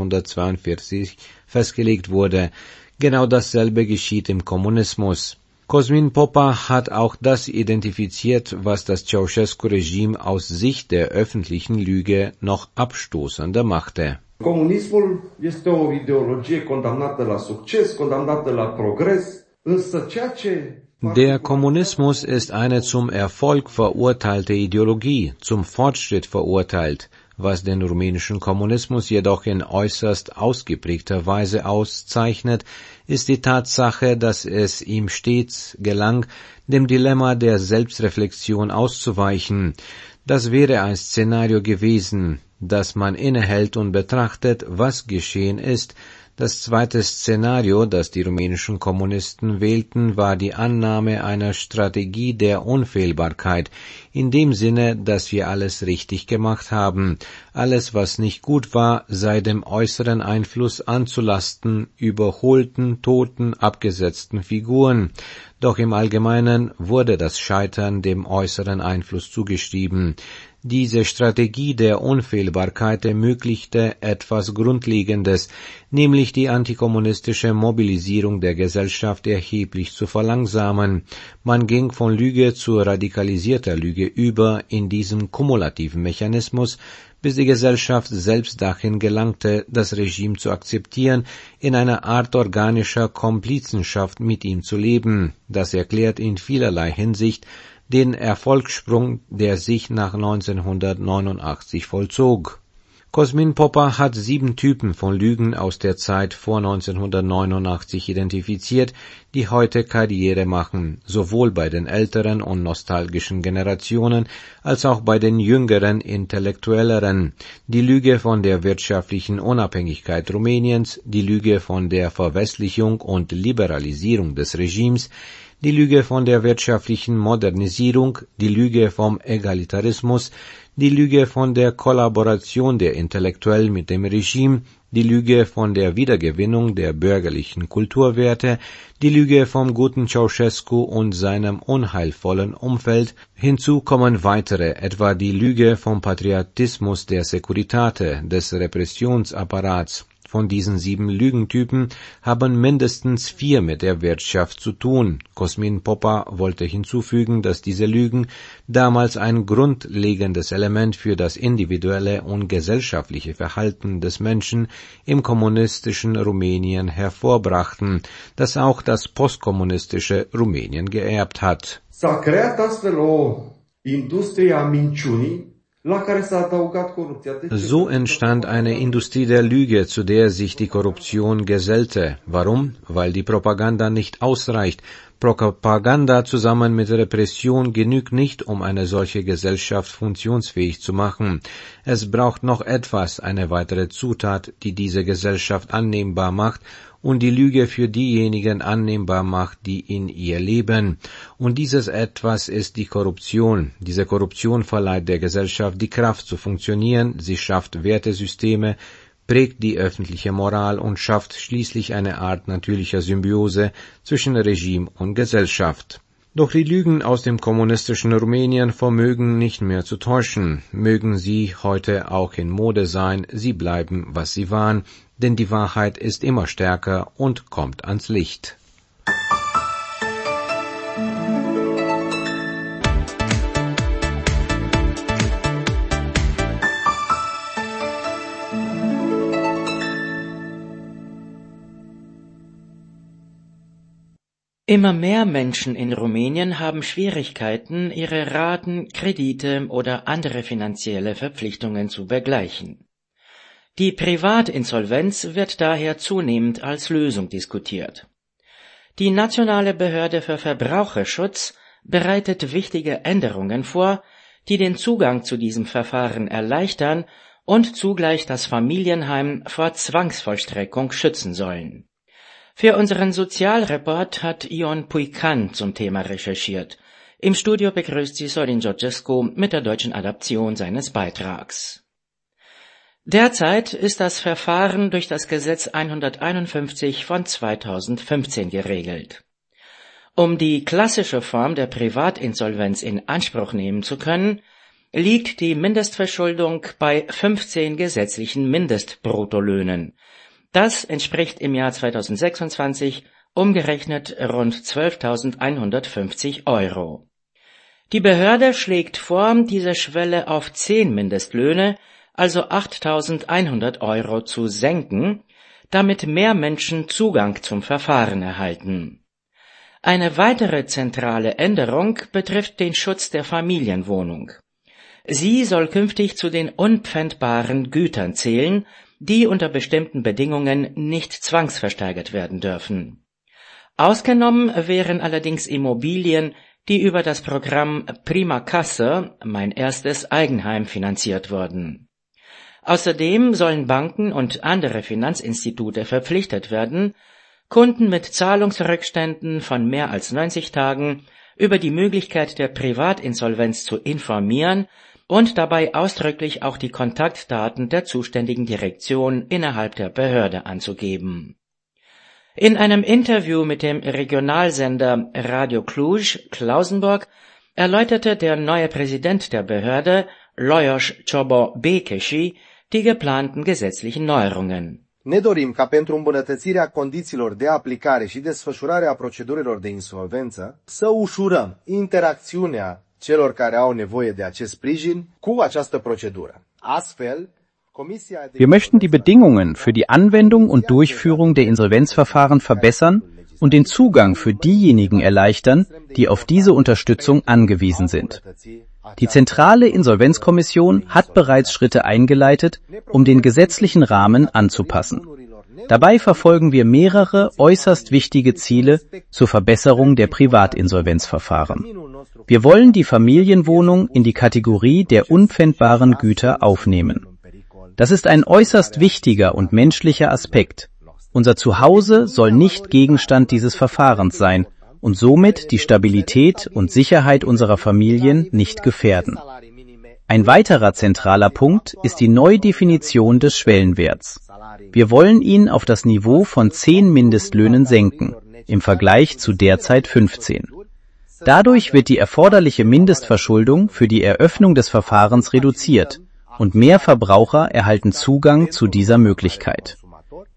1942 festgelegt wurde. Genau dasselbe geschieht im Kommunismus. Cosmin Popa hat auch das identifiziert, was das Ceausescu-Regime aus Sicht der öffentlichen Lüge noch abstoßender machte. Comunismul este o ideologie condamnată la succes, condamnată la progres, însă ceea ce Der Kommunismus ist eine zum Erfolg verurteilte Ideologie, zum Fortschritt verurteilt. Was den rumänischen Kommunismus jedoch in äußerst ausgeprägter Weise auszeichnet, ist die Tatsache, dass es ihm stets gelang, dem Dilemma der Selbstreflexion auszuweichen. Das wäre ein Szenario gewesen, dass man innehält und betrachtet, was geschehen ist. Das zweite Szenario, das die rumänischen Kommunisten wählten, war die Annahme einer Strategie der Unfehlbarkeit, in dem Sinne, dass wir alles richtig gemacht haben. Alles, was nicht gut war, sei dem äußeren Einfluss anzulasten, überholten, toten, abgesetzten Figuren. Doch im Allgemeinen wurde das Scheitern dem äußeren Einfluss zugeschrieben. Diese Strategie der Unfehlbarkeit ermöglichte etwas Grundlegendes, nämlich die antikommunistische Mobilisierung der Gesellschaft erheblich zu verlangsamen. Man ging von Lüge zu radikalisierter Lüge über in diesem kumulativen Mechanismus, bis die Gesellschaft selbst dahin gelangte, das Regime zu akzeptieren, in einer Art organischer Komplizenschaft mit ihm zu leben. Das erklärt in vielerlei Hinsicht den Erfolgssprung, der sich nach 1989 vollzog. Cosmin Popa hat 7 Typen von Lügen aus der Zeit vor 1989 identifiziert, die heute Karriere machen, sowohl bei den älteren und nostalgischen Generationen als auch bei den jüngeren, intellektuelleren. Die Lüge von der wirtschaftlichen Unabhängigkeit Rumäniens, die Lüge von der Verwestlichung und Liberalisierung des Regimes, die Lüge von der wirtschaftlichen Modernisierung, die Lüge vom Egalitarismus, die Lüge von der Kollaboration der Intellektuellen mit dem Regime, die Lüge von der Wiedergewinnung der bürgerlichen Kulturwerte, die Lüge vom guten Ceausescu und seinem unheilvollen Umfeld. Hinzu kommen weitere, etwa die Lüge vom Patriotismus der Securitate, des Repressionsapparats, Von diesen 7 Lügentypen haben mindestens 4 mit der Wirtschaft zu tun. Cosmin Popper wollte hinzufügen, dass diese Lügen damals ein grundlegendes Element für das individuelle und gesellschaftliche Verhalten des Menschen im kommunistischen Rumänien hervorbrachten, das auch das postkommunistische Rumänien geerbt hat. S-a creat astfel o industrie a minciunii la care s-a adăugat corupția. So entstand eine Industrie der Lüge, zu der sich die Korruption gesellte. Warum? Weil die Propaganda nicht ausreicht. Propaganda zusammen mit Repression genügt nicht, um eine solche Gesellschaft funktionsfähig zu machen. Es braucht noch etwas, eine weitere Zutat, die diese Gesellschaft annehmbar macht und die Lüge für diejenigen annehmbar macht, die in ihr leben. Und dieses Etwas ist die Korruption. Diese Korruption verleiht der Gesellschaft die Kraft zu funktionieren, sie schafft Wertesysteme, prägt die öffentliche Moral und schafft schließlich eine Art natürlicher Symbiose zwischen Regime und Gesellschaft. Doch die Lügen aus dem kommunistischen Rumänien vermögen nicht mehr zu täuschen. Mögen sie heute auch in Mode sein, sie bleiben, was sie waren, denn die Wahrheit ist immer stärker und kommt ans Licht. Immer mehr Menschen in Rumänien haben Schwierigkeiten, ihre Raten, Kredite oder andere finanzielle Verpflichtungen zu begleichen. Die Privatinsolvenz wird daher zunehmend als Lösung diskutiert. Die Nationale Behörde für Verbraucherschutz bereitet wichtige Änderungen vor, die den Zugang zu diesem Verfahren erleichtern und zugleich das Familienheim vor Zwangsvollstreckung schützen sollen. Für unseren Sozialreport hat Ion Puican zum Thema recherchiert. Im Studio begrüßt sie Sorin Georgescu mit der deutschen Adaption seines Beitrags. Derzeit ist das Verfahren durch das Gesetz 151 von 2015 geregelt. Um die klassische Form der Privatinsolvenz in Anspruch nehmen zu können, liegt die Mindestverschuldung bei 15 gesetzlichen Mindestbruttolöhnen. Das entspricht im Jahr 2026 umgerechnet rund 12.150 €. Die Behörde schlägt vor, diese Schwelle auf 10 Mindestlöhne, also 8.100 € zu senken, damit mehr Menschen Zugang zum Verfahren erhalten. Eine weitere zentrale Änderung betrifft den Schutz der Familienwohnung. Sie soll künftig zu den unpfändbaren Gütern zählen, die unter bestimmten Bedingungen nicht zwangsversteigert werden dürfen. Ausgenommen wären allerdings Immobilien, die über das Programm Prima Casă, mein erstes Eigenheim, finanziert wurden. Außerdem sollen Banken und andere Finanzinstitute verpflichtet werden, Kunden mit Zahlungsrückständen von mehr als 90 Tagen über die Möglichkeit der Privatinsolvenz zu informieren und dabei ausdrücklich auch die Kontaktdaten der zuständigen Direktion innerhalb der Behörde anzugeben. In einem Interview mit dem Regionalsender Radio Cluj-Klausenburg erläuterte der neue Präsident der Behörde, Lajos Ciobo-Békesi, die geplanten gesetzlichen Neuerungen. Ne dorim ca pentru îmbunătățirea condițiilor de aplicare și desfășurare a procedurilor de insolvență să ușurăm interacțiunea celor care au nevoie de acest sprijin cu această procedură. Astfel, wir möchten die Bedingungen für die Anwendung und Durchführung der Insolvenzverfahren verbessern und den Zugang für diejenigen erleichtern, die auf diese Unterstützung angewiesen sind. Die Zentrale Insolvenzkommission hat bereits Schritte eingeleitet, um den gesetzlichen Rahmen anzupassen. Dabei verfolgen wir mehrere äußerst wichtige Ziele zur Verbesserung der Privatinsolvenzverfahren. Wir wollen die Familienwohnung in die Kategorie der unpfändbaren Güter aufnehmen. Das ist ein äußerst wichtiger und menschlicher Aspekt. Unser Zuhause soll nicht Gegenstand dieses Verfahrens sein und somit die Stabilität und Sicherheit unserer Familien nicht gefährden. Ein weiterer zentraler Punkt ist die Neudefinition des Schwellenwerts. Wir wollen ihn auf das Niveau von 10 Mindestlöhnen senken, im Vergleich zu derzeit 15. Dadurch wird die erforderliche Mindestverschuldung für die Eröffnung des Verfahrens reduziert und mehr Verbraucher erhalten Zugang zu dieser Möglichkeit.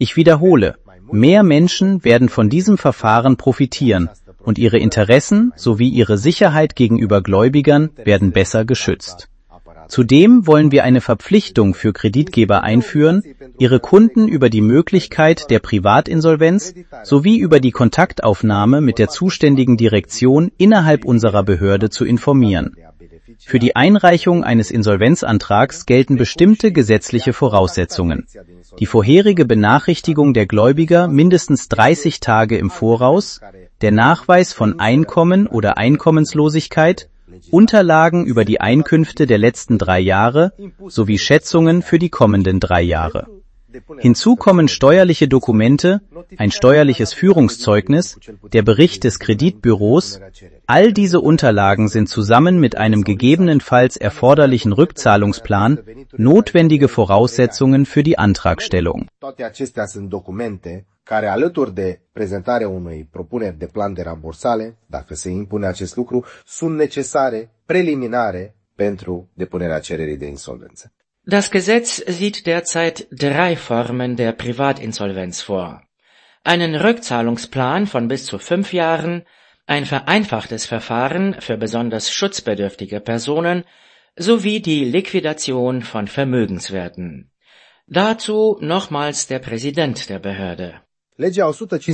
Ich wiederhole, mehr Menschen werden von diesem Verfahren profitieren und ihre Interessen sowie ihre Sicherheit gegenüber Gläubigern werden besser geschützt. Zudem wollen wir eine Verpflichtung für Kreditgeber einführen, ihre Kunden über die Möglichkeit der Privatinsolvenz sowie über die Kontaktaufnahme mit der zuständigen Direktion innerhalb unserer Behörde zu informieren. Für die Einreichung eines Insolvenzantrags gelten bestimmte gesetzliche Voraussetzungen. Die vorherige Benachrichtigung der Gläubiger mindestens 30 Tage im Voraus, der Nachweis von Einkommen oder Einkommenslosigkeit, Unterlagen über die Einkünfte der letzten 3 Jahre sowie Schätzungen für die kommenden 3 Jahre. Hinzu kommen steuerliche Dokumente, ein steuerliches Führungszeugnis, der Bericht des Kreditbüros. All diese Unterlagen sind zusammen mit einem gegebenenfalls erforderlichen Rückzahlungsplan notwendige Voraussetzungen für die Antragstellung. Care alături de prezentarea unei propuneri de plan de rambursare, dacă se impune acest lucru, sunt necesare, preliminare, pentru depunerea cererii de insolvență. Das Gesetz sieht derzeit 3 Formen der Privatinsolvenz vor. Einen Rückzahlungsplan von bis zu 5 Jahren, ein vereinfachtes Verfahren für besonders schutzbedürftige Personen sowie die Liquidation von Vermögenswerten. Dazu nochmals der Präsident der Behörde. Legea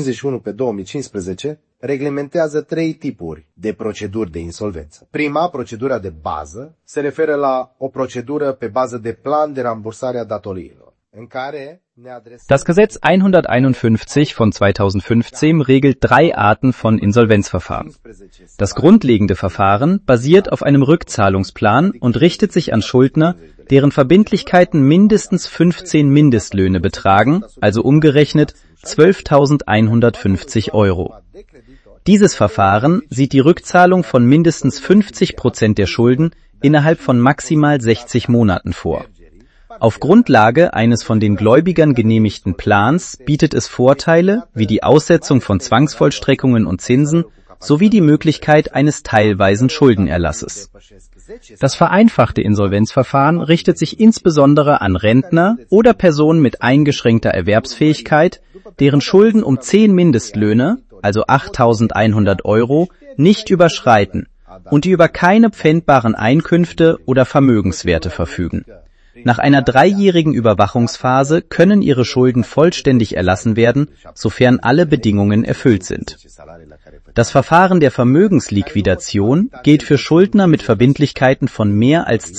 151/2015 reglementează 3 tipuri de proceduri de insolvență. Prima, procedura de bază, se referă la o procedură pe bază de plan de rambursare a datoriilor, în care ne adresăm... Das Gesetz 151 von 2015 regelt 3 Arten von Insolvenzverfahren. Das grundlegende Verfahren basiert auf einem Rückzahlungsplan und richtet sich an Schuldner, deren Verbindlichkeiten mindestens 15 Mindestlöhne betragen, also umgerechnet 12.150 Euro. Dieses Verfahren sieht die Rückzahlung von mindestens 50% der Schulden innerhalb von maximal 60 Monaten vor. Auf Grundlage eines von den Gläubigern genehmigten Plans bietet es Vorteile wie die Aussetzung von Zwangsvollstreckungen und Zinsen sowie die Möglichkeit eines teilweisen Schuldenerlasses. Das vereinfachte Insolvenzverfahren richtet sich insbesondere an Rentner oder Personen mit eingeschränkter Erwerbsfähigkeit, deren Schulden um 10 Mindestlöhne, also 8.100 Euro, nicht überschreiten und die über keine pfändbaren Einkünfte oder Vermögenswerte verfügen. Nach einer 3-jährigen Überwachungsphase können ihre Schulden vollständig erlassen werden, sofern alle Bedingungen erfüllt sind. Das Verfahren der Vermögensliquidation gilt für Schuldner mit Verbindlichkeiten von mehr als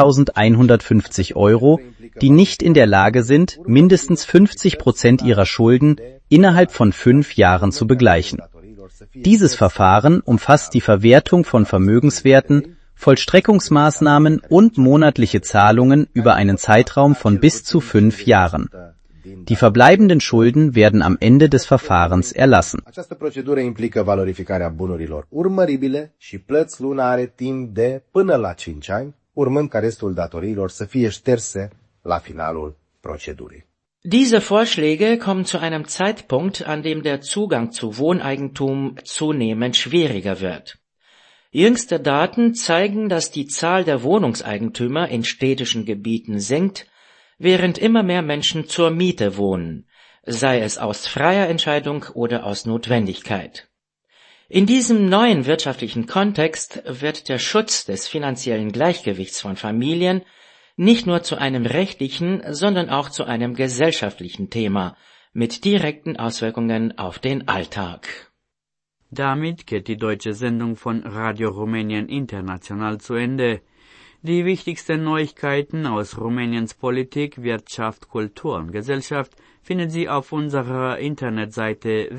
12.150 Euro, die nicht in der Lage sind, mindestens 50% ihrer Schulden innerhalb von 5 Jahren zu begleichen. Dieses Verfahren umfasst die Verwertung von Vermögenswerten, Vollstreckungsmaßnahmen und monatliche Zahlungen über einen Zeitraum von bis zu 5 Jahren. Die verbleibenden Schulden werden am Ende des Verfahrens erlassen. Această procedură implică valorificarea bunurilor urmăribile și plăți lunare timp de până la 5 ani, urmând ca restul datoriilor să fie șterse la finalul procedurii. Diese Vorschläge kommen zu einem Zeitpunkt, an dem der Zugang zu Wohneigentum zunehmend schwieriger wird. Jüngste Daten zeigen, dass die Zahl der Wohnungseigentümer in städtischen Gebieten sinkt, während immer mehr Menschen zur Miete wohnen, sei es aus freier Entscheidung oder aus Notwendigkeit. In diesem neuen wirtschaftlichen Kontext wird der Schutz des finanziellen Gleichgewichts von Familien nicht nur zu einem rechtlichen, sondern auch zu einem gesellschaftlichen Thema mit direkten Auswirkungen auf den Alltag. Damit geht die deutsche Sendung von Radio Rumänien International zu Ende. Die wichtigsten Neuigkeiten aus Rumäniens Politik, Wirtschaft, Kultur und Gesellschaft finden Sie auf unserer Internetseite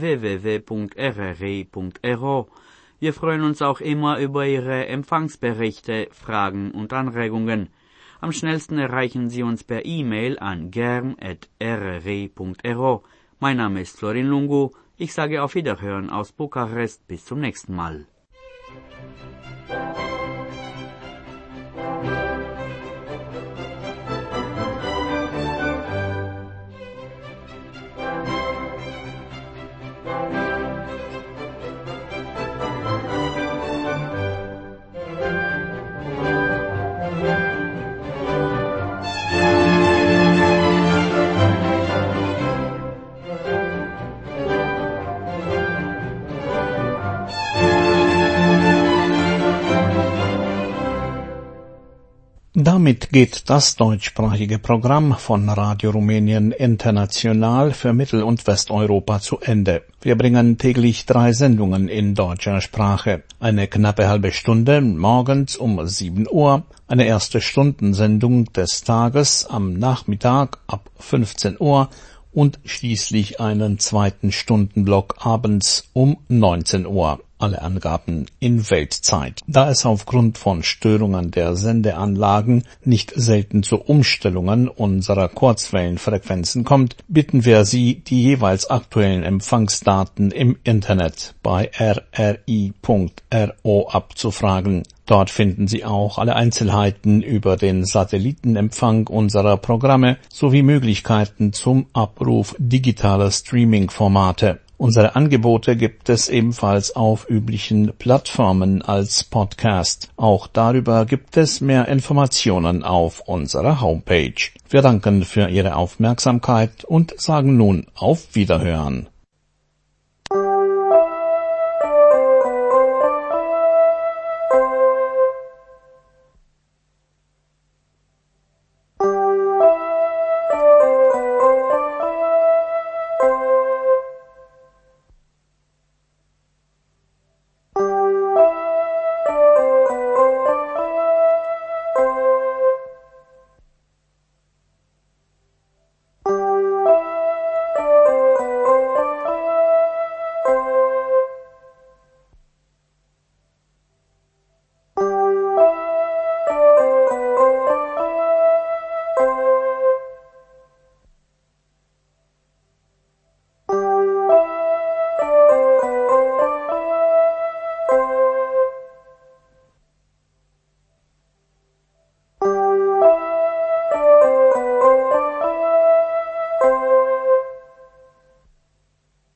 www.rri.ro. Wir freuen uns auch immer über Ihre Empfangsberichte, Fragen und Anregungen. Am schnellsten erreichen Sie uns per E-Mail an germ@rri.ro. Mein Name ist Florin Lungu. Ich sage auf Wiederhören aus Bukarest. Bis zum nächsten Mal. Damit geht das deutschsprachige Programm von Radio Rumänien International für Mittel- und Westeuropa zu Ende. Wir bringen täglich 3 Sendungen in deutscher Sprache. Eine knappe halbe Stunde morgens um 7 Uhr, eine erste Stundensendung des Tages am Nachmittag ab 15 Uhr und schließlich einen zweiten Stundenblock abends um 19 Uhr. Alle Angaben in Weltzeit. Da es aufgrund von Störungen der Sendeanlagen nicht selten zu Umstellungen unserer Kurzwellenfrequenzen kommt, bitten wir Sie, die jeweils aktuellen Empfangsdaten im Internet bei rri.ro abzufragen. Dort finden Sie auch alle Einzelheiten über den Satellitenempfang unserer Programme sowie Möglichkeiten zum Abruf digitaler Streaming-Formate. Unsere Angebote gibt es ebenfalls auf üblichen Plattformen als Podcast. Auch darüber gibt es mehr Informationen auf unserer Homepage. Wir danken für Ihre Aufmerksamkeit und sagen nun auf Wiederhören.